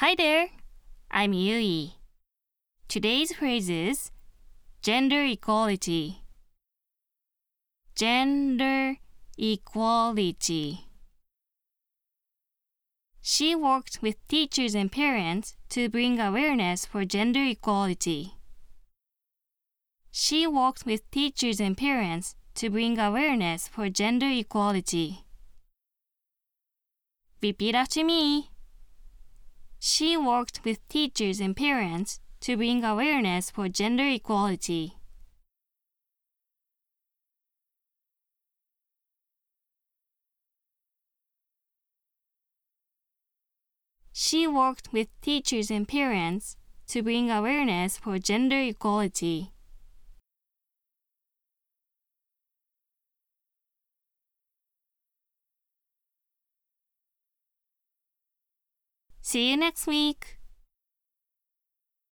Hi there, I'm Yui. Today's phrase is gender equality. Gender equality. She worked with teachers and parents to bring awareness for gender equality. She worked with teachers and parents to bring awareness for gender equality. Repeat after me. She worked with teachers and parents to bring awareness for gender equality. She worked with teachers and parents to bring awareness for gender equality. See you next week.